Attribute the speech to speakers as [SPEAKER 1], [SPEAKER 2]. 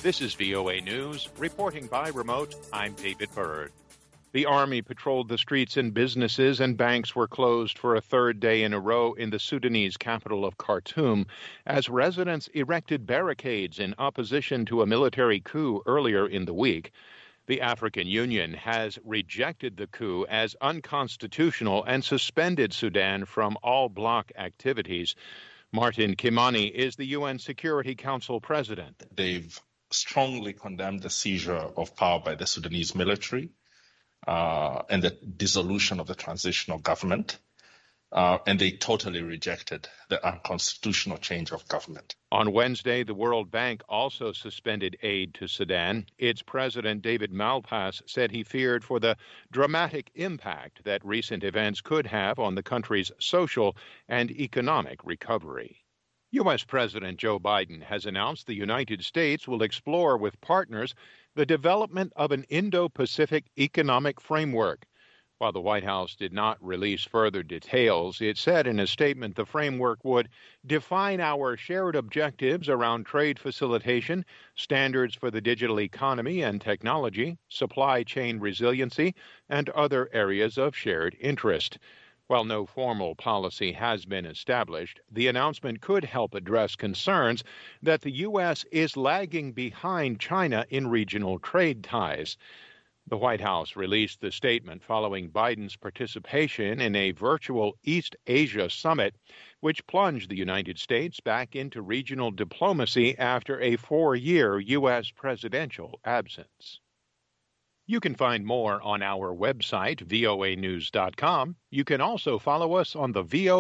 [SPEAKER 1] This is VOA News. Reporting by remote, I'm David Byrd. The Army patrolled the streets and businesses, and banks were closed for a third day in a row in the Sudanese capital of Khartoum as residents erected barricades in opposition to a military coup earlier in the week. The African Union has rejected the coup as unconstitutional and suspended Sudan from all bloc activities. Martin Kimani is the UN Security Council president.
[SPEAKER 2] They've strongly condemned the seizure of power by the Sudanese military and the dissolution of the transitional government. And they totally rejected the unconstitutional change of government.
[SPEAKER 1] On Wednesday, the World Bank also suspended aid to Sudan. Its president, David Malpass, said he feared for the dramatic impact that recent events could have on the country's social and economic recovery. U.S. President Joe Biden has announced the United States will explore with partners the development of an Indo-Pacific economic framework. While the White House did not release further details, it said in a statement the framework would define our shared objectives around trade facilitation, standards for the digital economy and technology, supply chain resiliency, and other areas of shared interest. While no formal policy has been established, the announcement could help address concerns that the U.S. is lagging behind China in regional trade ties. The White House released the statement following Biden's participation in a virtual East Asia summit, which plunged the United States back into regional diplomacy after a 4-year U.S. presidential absence. You can find more on our website, voanews.com. You can also follow us on the VOA